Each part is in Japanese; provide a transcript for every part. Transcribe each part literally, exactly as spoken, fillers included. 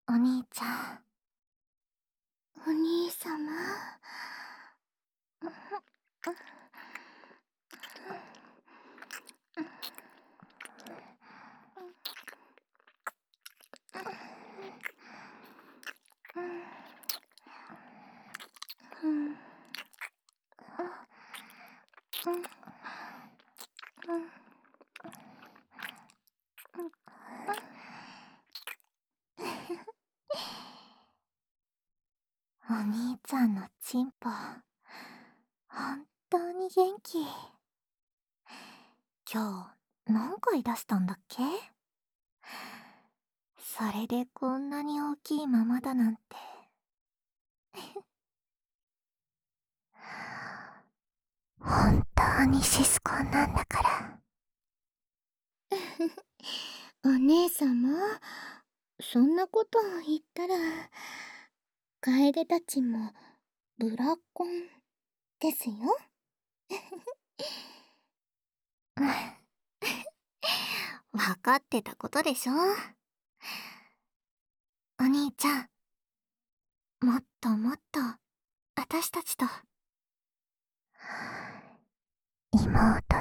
お兄ちゃん。 お兄さま。 お兄ちゃんのチンポ、本当に元気。今日、何回出したんだっけ？それでこんなに大きいままだなんて。本当にシスコンなんだから。 お姉様、そんなことを言ったら、楓たちもブラコンですよ。 わかってたことでしょ。お兄ちゃん、もっともっと私たちと妹と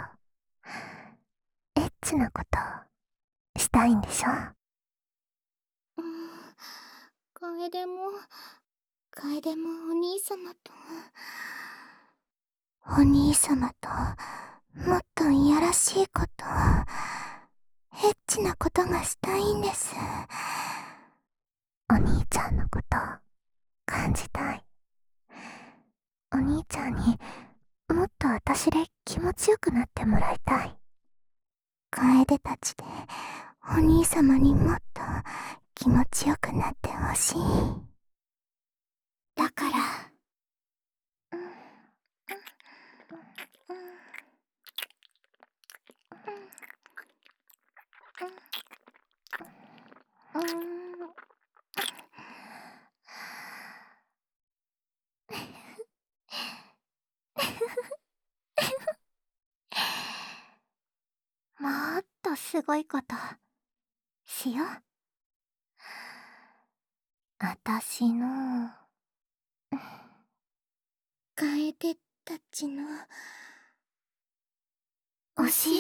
エッチなことしたいんでしょ。 うん、楓も楓もお兄様とお兄様ともっといやらしいこと、エッチなことがしたいんです。お兄ちゃんのこと感じたい。お兄ちゃんにもっと私で気持ちよくなってもらいたい。楓たちでお兄様にもっと気持ちよくなってほしい。だから、 うーん。 もっとすごいことしよう。あたしの楓たちのお尻。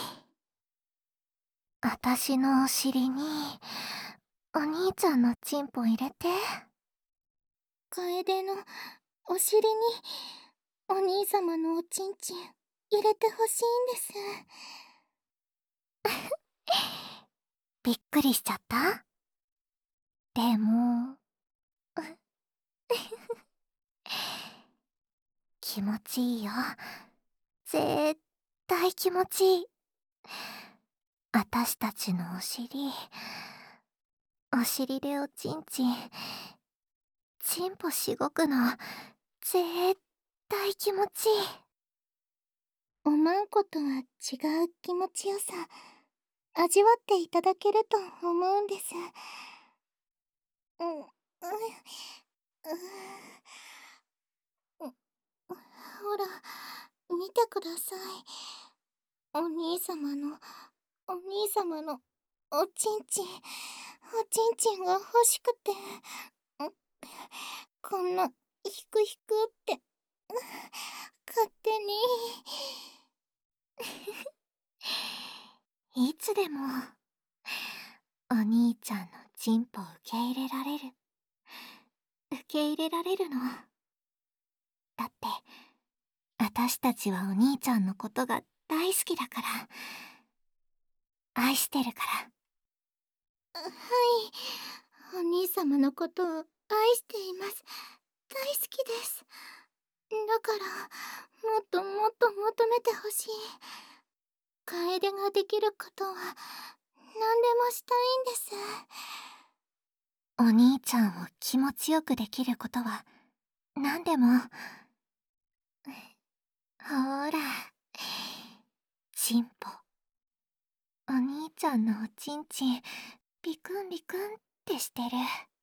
あたしのお尻にお兄ちゃんのチンポ入れて。 楓のお尻にお兄様のおちんちん入れてほしいんです。 びっくりしちゃった？でも気持ちいいよ。絶対気持ちいい。あたしたちのお尻、お尻でおちんちん、チンポしごくの絶対気持ちいい。 おまんことは違う気持ちよさ味わっていただけると思うんです。うん、うん、うん、ほら見てください。お兄様のお兄様のおちんちんおちんちんが欲しくて、んこんなひくひくって勝手にいつでもお兄ちゃんのチンポ受け入れられる。受け入れられるの。だってあたしたちはお兄ちゃんのことが大好きだから。愛してるから。 はい、お兄様のことを愛しています。大好きです。だからもっともっと求めてほしい。楓ができることは何でもしたいんです。 お兄ちゃんを気持ちよくできることは何でも。ほーら、チンポ。お兄ちゃんのおちんちんビクンビクンってしてる。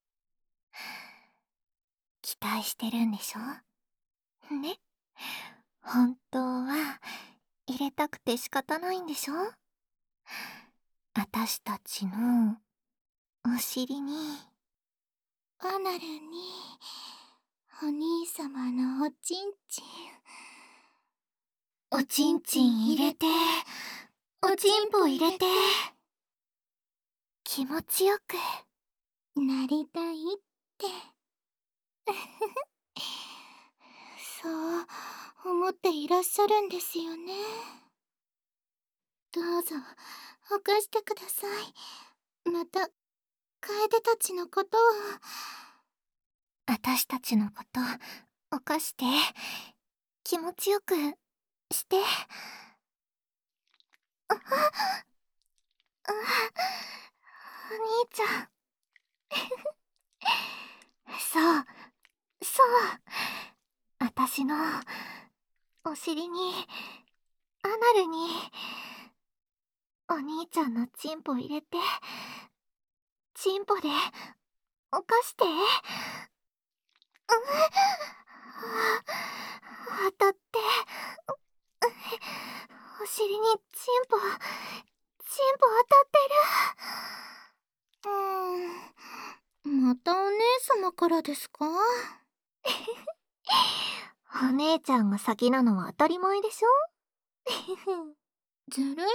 期待してるんでしょね。本当は入れたくて仕方ないんでしょ。あたしたちのお尻に、 アナルに、お兄様のおちんちん。 おちんちん入れて、おちんぽ入れて、気持ちよくなりたいって。そう思っていらっしゃるんですよね。どうぞ犯してください。また楓たちのことを。 私たちのこと犯して、気持ちよくして。ああ、お兄ちゃん。そう、そう。私のお尻に、アナルに、お兄ちゃんのチンポ入れて、チンポで犯して。うん、当たって、お尻にチンポ、チンポ当たってる。うーん、またお姉様からですか？ お姉ちゃんが先なのは当たり前でしょ？ ずるいです。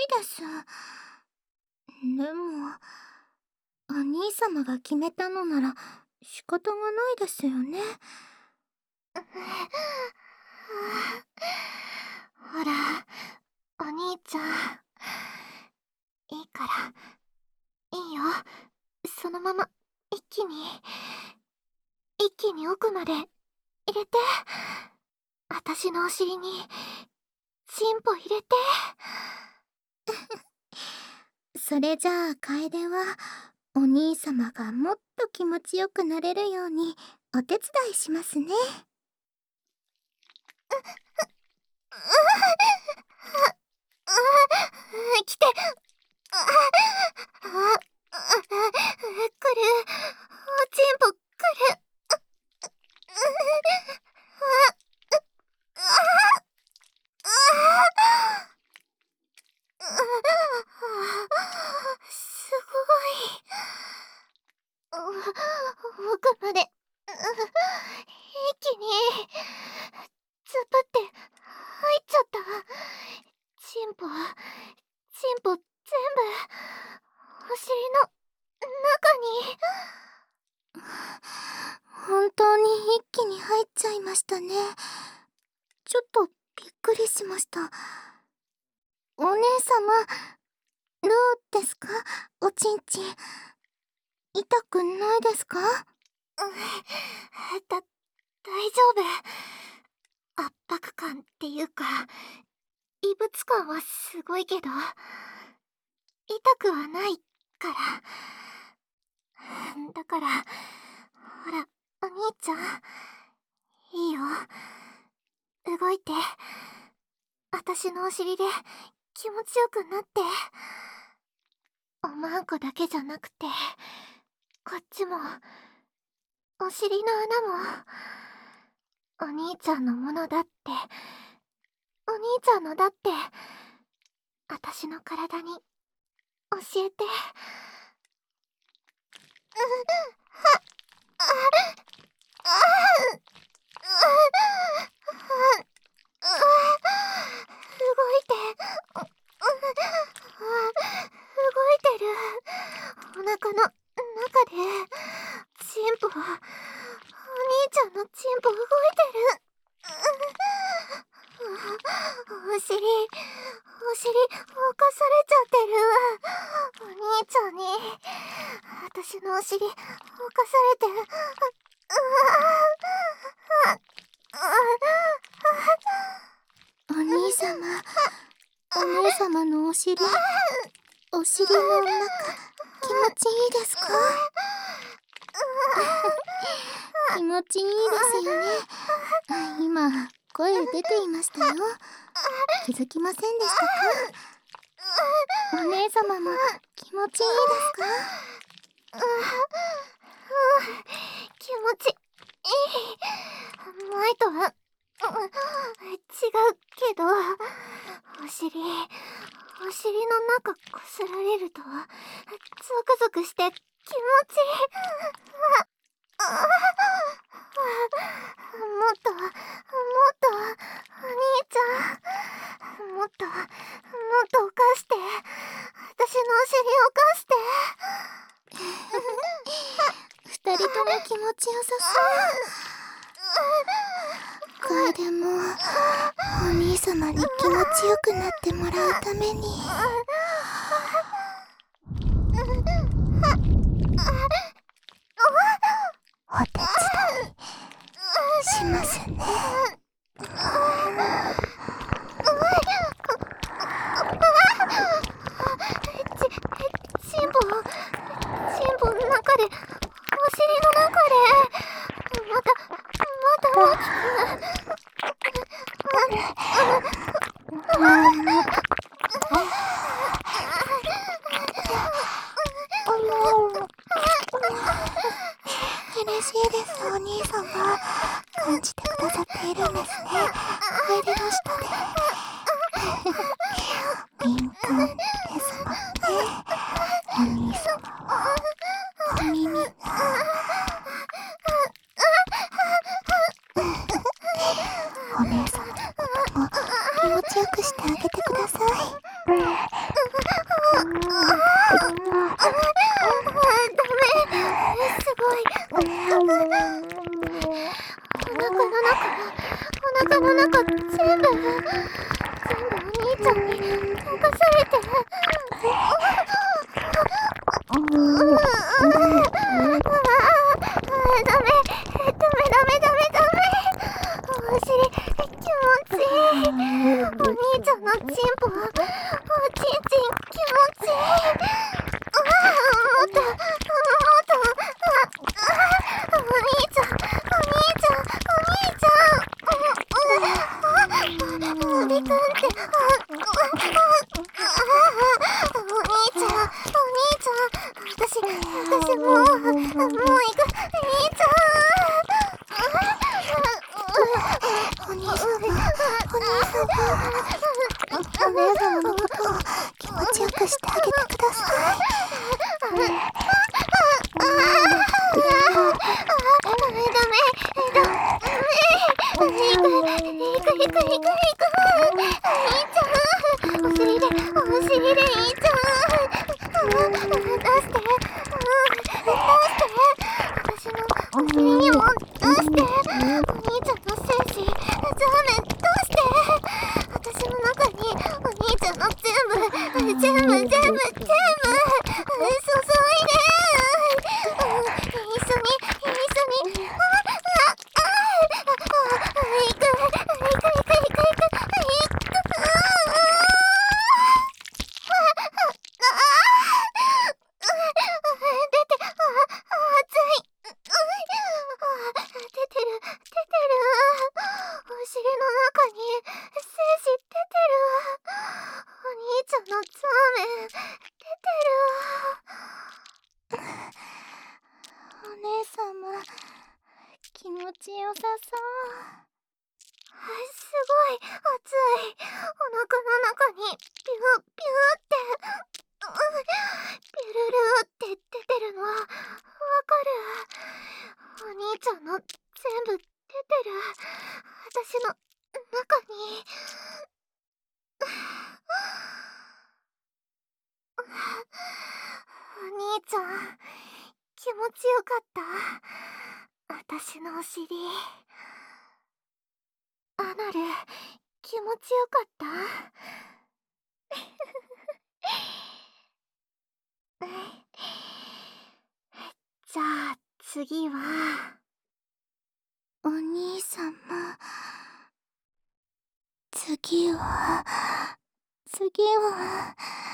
でも、お兄様が決めたのなら仕方がないですよね。 ほら、お兄ちゃん。いいから、いいよ。そのまま、一気に、一気に奥まで入れて。私のお尻に、チンポ入れて。 それじゃあ楓は、お兄様がもっと気持ちよくなれるようにお手伝いしますね。 来て。来る。おちんぽ来る。すごい。奥まで、一気に、突っ張って入っちゃった。チンポ、チンポ全部、お尻の中に。 本当に一気に入っちゃいましたね。ちょっとびっくりしました。お姉様、どうですか？おちんちん。痛くないですか？ だ、大丈夫。圧迫感っていうか、異物感はすごいけど、痛くはないから。だから、ほら、お兄ちゃん、いいよ。動いて。私のお尻で気持ちよくなって。おまんこだけじゃなくて、こっちも、お尻の穴も、お兄ちゃんのものだって、お兄ちゃんのだって、私の体に教えて。動いて。動いてる。お腹の中で、チンポ、お兄ちゃんのチンポ動いてる。お尻、お尻、犯されちゃってる。お兄ちゃんに、私のお尻、犯されて、 お兄様、お姉様のお尻、お尻の中、気持ちいいですか？気持ちいいですよね。今、声出ていましたよ。気づきませんでしたか？お姉様も気持ちいいですか？ 気持ちいい。前とは、違うけど、お尻、お尻の中こすられると、ゾクゾクして気気持ちいい。ああ、もっともっとお兄ちゃん、もっともっと犯して、私のお尻を犯して。二人とも気持ちよさそう。楓もお兄様に気持ちよくなってもらうためにお手伝いしますね。ち、チンポ、チンポの中で、お尻の中で、また、また大きく。嬉しいです、お兄様。感じてくださっているんですね。楓の下で。敏感ですもんね。お兄様はお耳が。お姉様のことも気持ちよくしてあげてください。ダメ、すごい。お腹の中、お腹の中全部、全部お兄ちゃんに溶かされて。ダメ、ダメ、ダメ、ダメ、ダメ。お尻気持ちいい。お兄ちゃんのチンポ、おちんちん気持ちいい。ああ、もっと、もっと。お兄ちゃん、お兄ちゃん、お兄ちゃん。びくんって。お兄ちゃん、お兄ちゃん。私、私もう、もう行く。兄ちゃん。お兄様、お兄様。お姉様のことを気持ちよくしてあげてください。全部全部全部注いで。一緒に一緒に。気持ちよさそう。すごい熱い。お腹の中にピューピューって、ピュルルーって出てるのわかる。お兄ちゃんの全部出てる。私の中に。お兄ちゃん、気持ちよかった。私のお尻。アナル、気持ちよかった。じゃあ次はお兄様。次は次は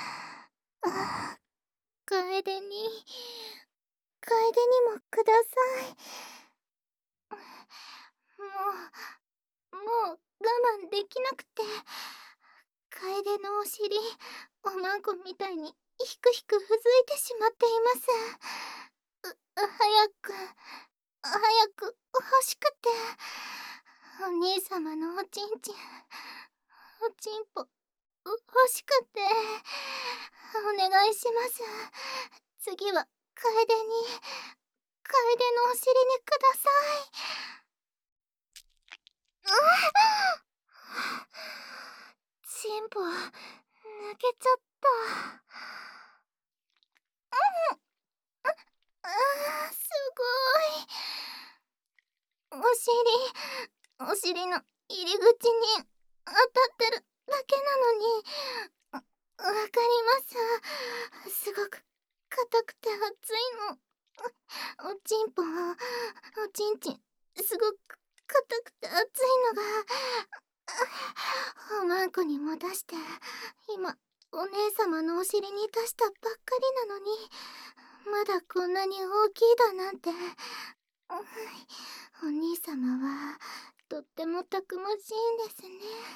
楓に楓にもください。もうもう我慢できなくて、楓のお尻おまんこみたいにひくひくふずいてしまっています。う早く早く欲しくて。お兄様のおちんちんおちんぽ欲しくて。お願いします。次は楓に、楓のお尻にください。チンポ、抜けちゃった。うん。あ、あー、すごい。お尻、お尻の入り口に当たってるだけなのに、わかります。すごく硬くて熱いの。おちんぽ、おちんちん、すごく硬くて熱いのが、おまんこにも出して、今、お姉様のお尻に出したばっかりなのに、まだこんなに大きいだなんて。お兄様は、とってもたくましいんですね。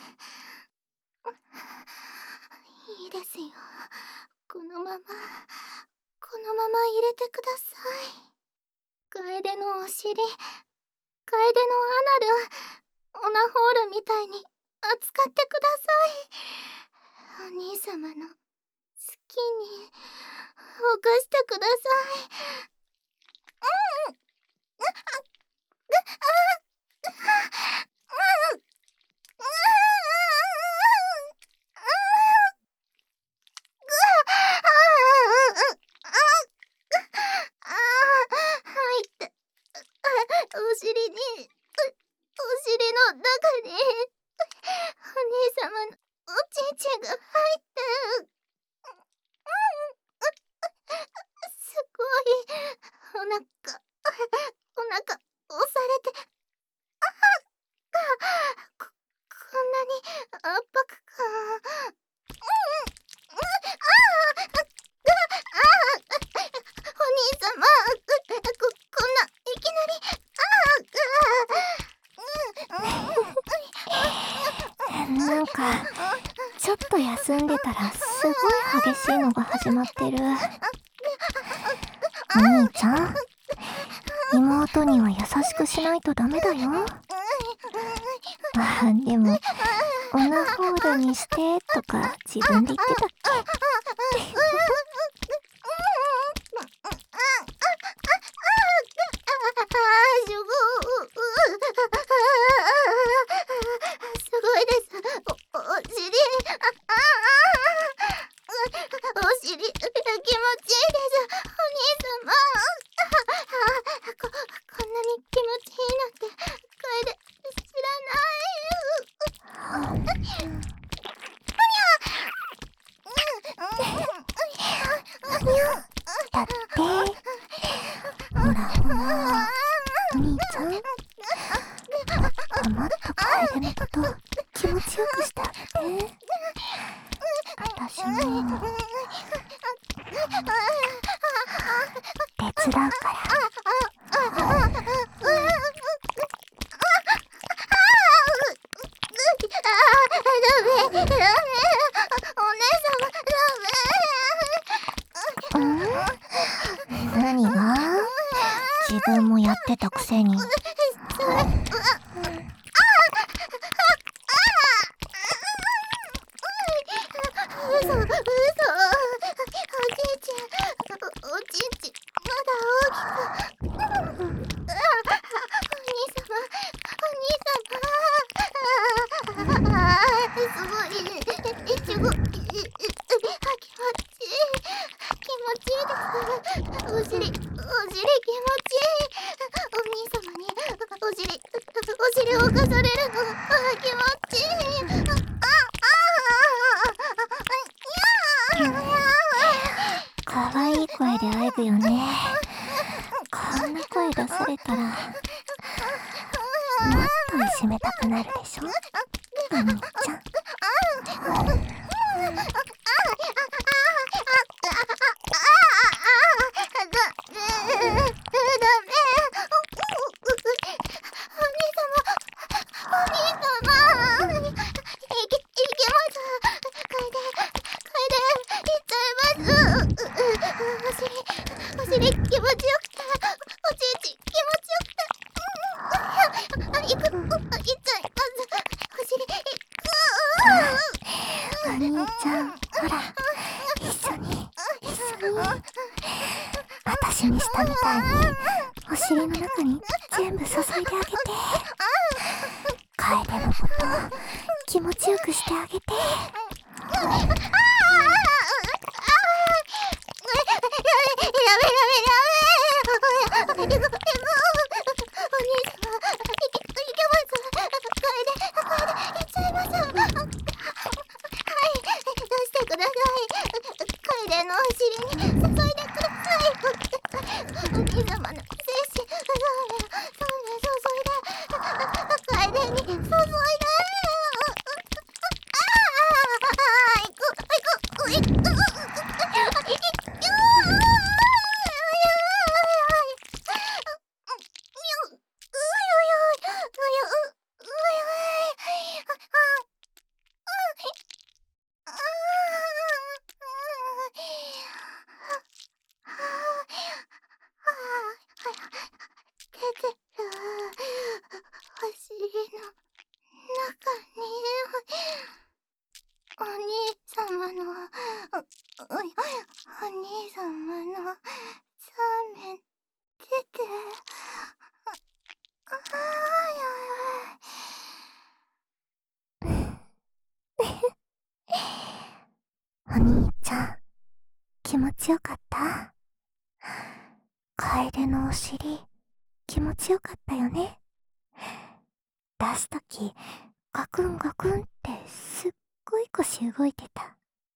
いいですよ。このまま、このまま入れてください。楓のお尻、楓のアナル、オナホールみたいに扱ってください。お兄様の好きに犯してください。うん。あ、あ、あ、あ、うん。お尻に、お尻の中に、お兄様のおちんちんが入って、すごい、お腹、お腹、押されて、こ、こんなに圧迫感。お兄様、こ、こんな、いきなり、 なんかちょっと休んでたらすごい激しいのが始まってる。お兄ちゃん、妹には優しくしないとダメだよ。あ、でもオナホールにしてとか自分で言ってたっけ。 すごいです。お、お尻、お尻、気持ちいいです。お兄様。こ、こんなに気持ちいいなんて、楓、知らない。 だってほらほら、お兄ちゃん、もっと楓のこと気持ちよくしてあげて。私も手伝うから。 ダメ、ダメ。お姉様、ダメ。ん？何が？自分もやってたくせに。 嘘、嘘。おじいちゃん、お、おちんちん、まだ大きく。お兄様、お兄様。すごい、すごい、気持ちいい、気持ちいいです。お尻、お尻気持ちいい。お兄様に、お尻、お尻を犯されるの、気持ちいい。あ、 可愛い声で愛ぶよね。こんな声出されたらもっといじめたくなるでしょ、お兄ちゃん。 お尻気持ちよくて、おちんちん気持ちよくて、あ、いく、いっちゃいます。お尻、 お兄ちゃん、ほら、一緒に、一緒に。私私にしたみたいにお尻の中に全部注いであげて、楓のこと気持ちよくしてあげて。お兄ちゃん、気持ちよかった？楓のお尻、気持ちよかったよね。出すとき、ガクンガクンってすっごい腰動いてた。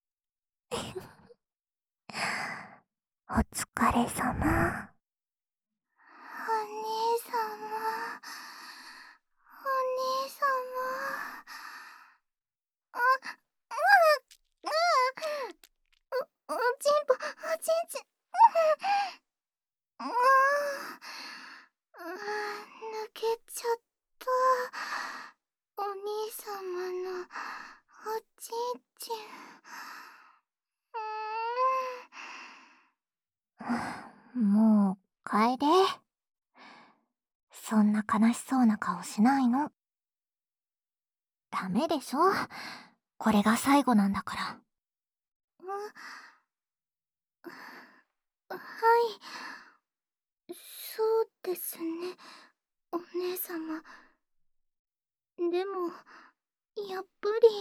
お疲れ様。 お兄様、お兄様。あ、うん、うん、お、おちんぽ、おちんちん。うん、うん、抜けちゃった。お兄様のおちんちん。 うーん、もう、楓。そんな悲しそうな顔しないの。ダメでしょ？これが最後なんだから。 はい、そうですね、お姉様。でも、やっぱり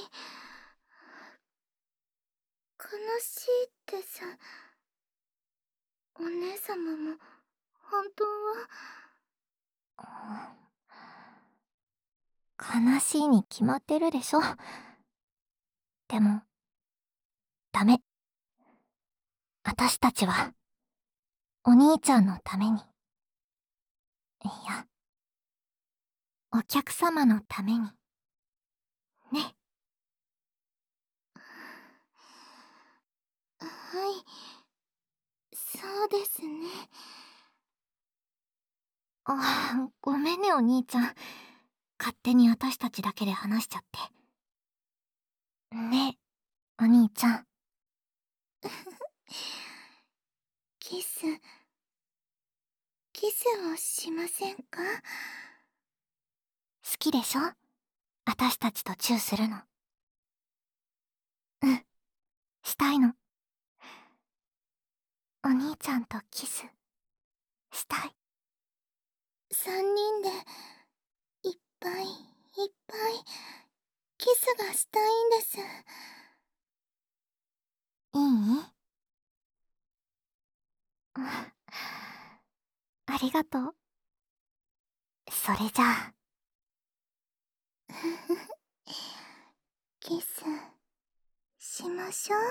悲しいです。お姉様も本当は悲しいに決まってるでしょ。でも、ダメ。私たちは、お兄ちゃんのために。いや、お客様のために。ね。 は、はい、そうですね。 あ、ごめんねお兄ちゃん。勝手に私たちだけで話しちゃって。ね、お兄ちゃん。 キス、キスをしませんか？ 好きでしょ？私たちとチューするの。うん、したいの。お兄ちゃんとキス、したい。 三人で、いっぱいいっぱい、キスがしたいんです。 いい？うん、ありがとう。それじゃあ。 キス、しましょう。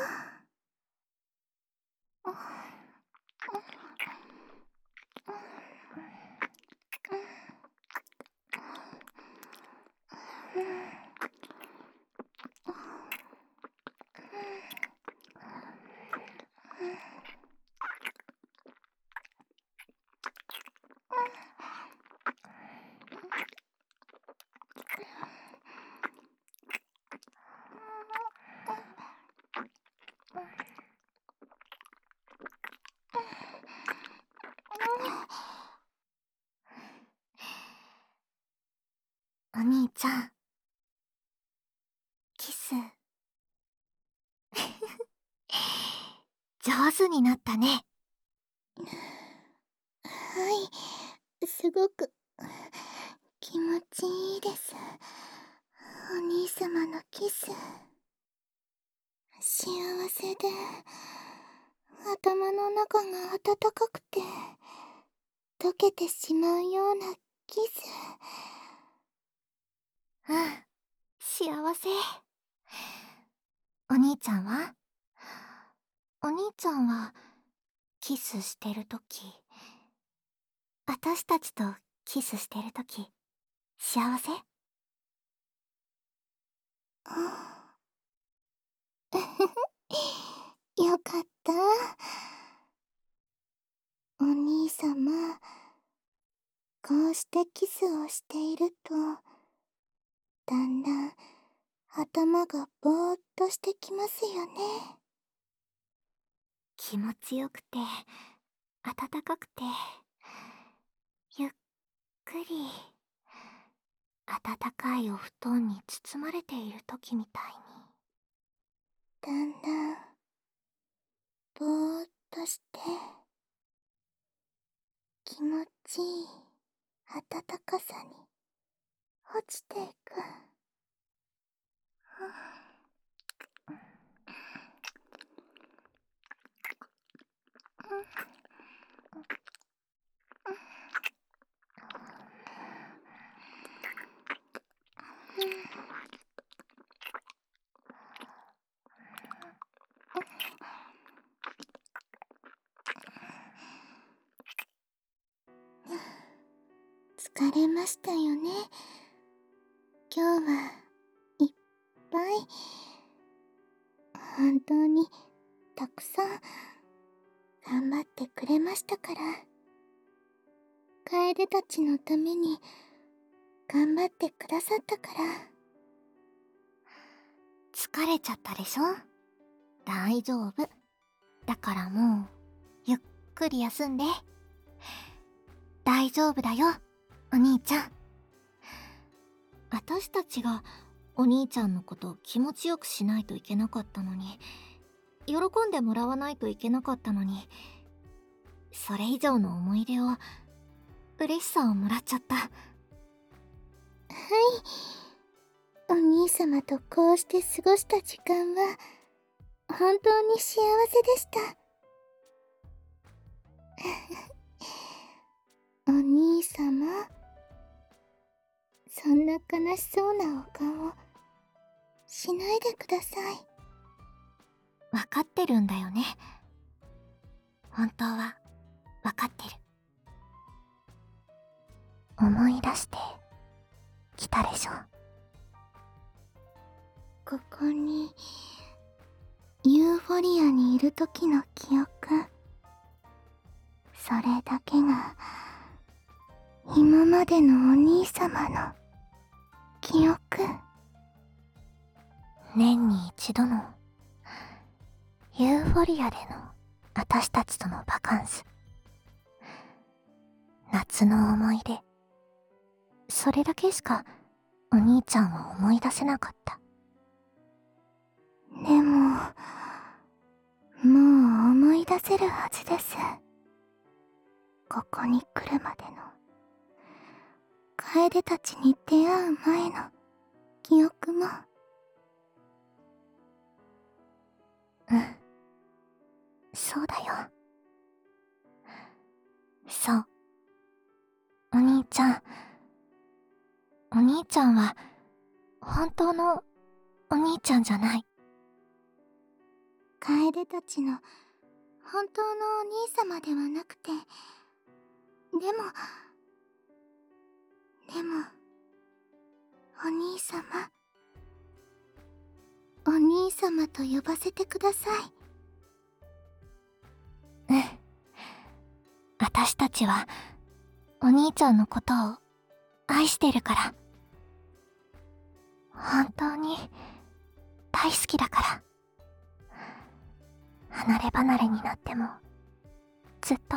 お兄ちゃん、キス上手になったね。 ごく気持ちいいです。お兄様のキス。幸せで、頭の中が温かくて、溶けてしまうようなキス。 うん、幸せ。お兄ちゃんは？お兄ちゃんはキスしてるとき、私たちとキスしてるとき、幸せ？ よかった。お兄様、こうしてキスをしていると、だんだん頭がぼーっとしてきますよね。 気持ちよくて、暖かくて、ゆっくり、暖かいお布団に包まれているときみたいに。 だんだん、ぼーっとして、気持ちいい暖かさに落ちていく。疲れましたよね。今日はいっぱい、本当にたくさん頑張ってくれましたから。楓たちのために頑張ってくださったから。 疲れちゃったでしょ？大丈夫。だからもう、ゆっくり休んで。大丈夫だよ、お兄ちゃん。私たちがお兄ちゃんのことを気持ちよくしないといけなかったのに、喜んでもらわないといけなかったのに、それ以上の思い出を、嬉しさをもらっちゃった。はい。 お兄様とこうして過ごした時間は、本当に幸せでした。お兄様、そんな悲しそうなお顔しないでください。 わかってるんだよね。本当はわかってる。思い出してきたでしょ。 ここにユーフォリアにいる時の記憶、それだけが今までのお兄様の記憶。 年に一度のユーフォリアでの私たちとのバカンス、夏の思い出、それだけしかお兄ちゃんは思い出せなかった。 でも、もう思い出せるはずです。ここに来るまでの楓たちに出会う前の記憶も。 うん、そうだよ。そう、お兄ちゃん。お兄ちゃんは本当のお兄ちゃんじゃない。 楓たちの本当のお兄様ではなくて、でもでもお兄様、お兄様と呼ばせてください。 うん、私たちはお兄ちゃんのことを愛してるから。本当に大好きだから。離れ離れになってもずっと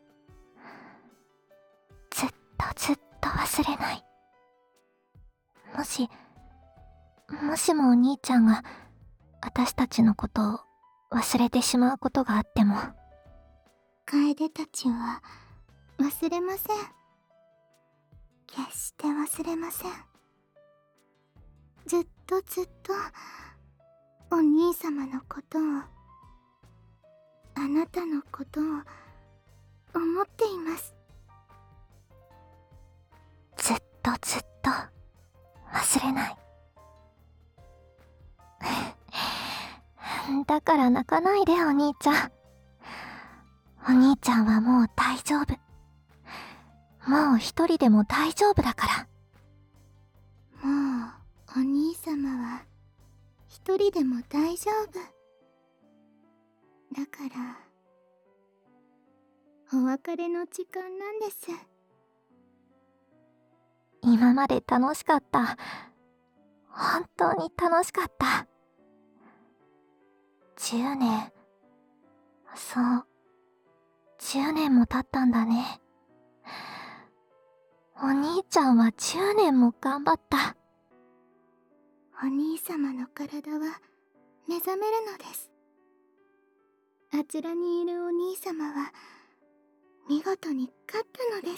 ずっとずっと忘れない。もしもしもお兄ちゃんが私たちのことを忘れてしまうことがあっても、 楓たちは忘れません。 決して忘れません。ずっとずっとお兄様のことを、あなたのことを思っています。 ずっとずっと忘れない。だから泣かないで、お兄ちゃん。お兄ちゃんはもう大丈夫。もう一人でも大丈夫だから。 もうお兄様は一人でも大丈夫だから、お別れの時間なんです。 今まで楽しかった。本当に楽しかった。じゅうねん。そう、じゅうねんも経ったんだね。お兄ちゃんはじゅうねんも頑張った。 お兄様の体は目覚めるのです。あちらにいるお兄様は見事に勝ったのです。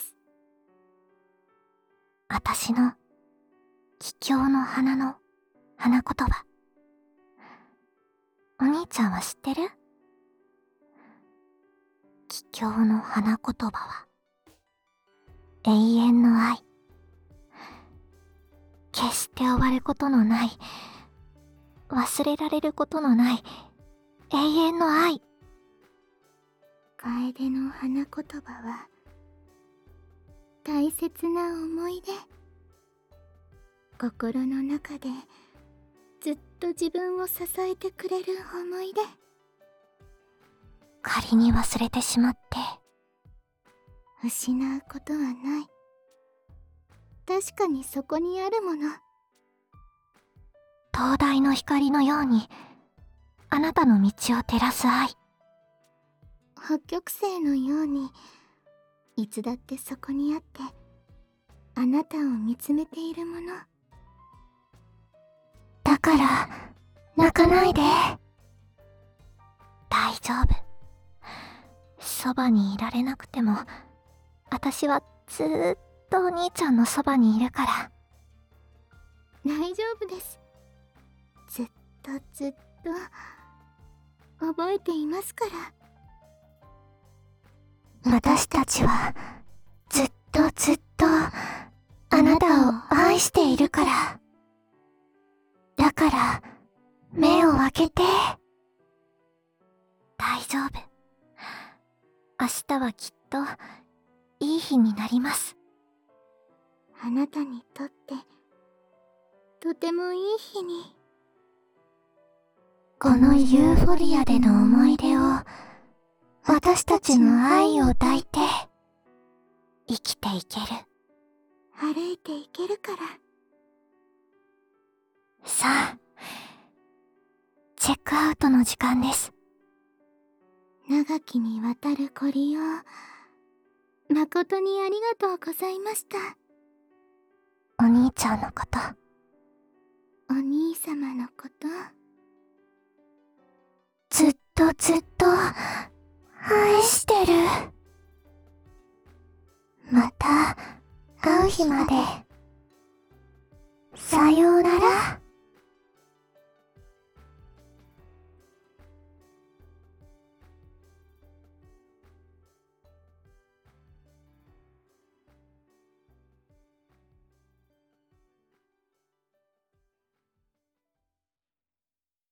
あたしの帰郷の花の花言葉。お兄ちゃんは知ってる？帰郷の花言葉は永遠の愛。決して終わることのない、忘れられることのない永遠の愛。 楓の花言葉は大切な思い出。心の中でずっと自分を支えてくれる思い出。 仮に忘れてしまって失うことはない。確かにそこにあるもの。 灯台の光のようにあなたの道を照らす愛。 北極星のようにいつだってそこにあってあなたを見つめているもの。 だから泣かないで。大丈夫。そばにいられなくても私はずーっとお兄ちゃんのそばにいるから。 大丈夫です。ずっとずっと覚えていますから。 私たちはずっとずっとあなたを愛しているから。だから目を開けて。大丈夫。明日はきっといい日になります。 あなたにとってとてもいい日に。 このユーフォリアでの思い出を私たちの愛を抱いて生きていける。 歩いていけるから。 さあ、チェックアウトの時間です。 長きにわたるご利用誠にありがとうございました。 お兄ちゃんのこと、 お兄様のこと、 ずっとずっと愛してる。また会う日まで。さようなら。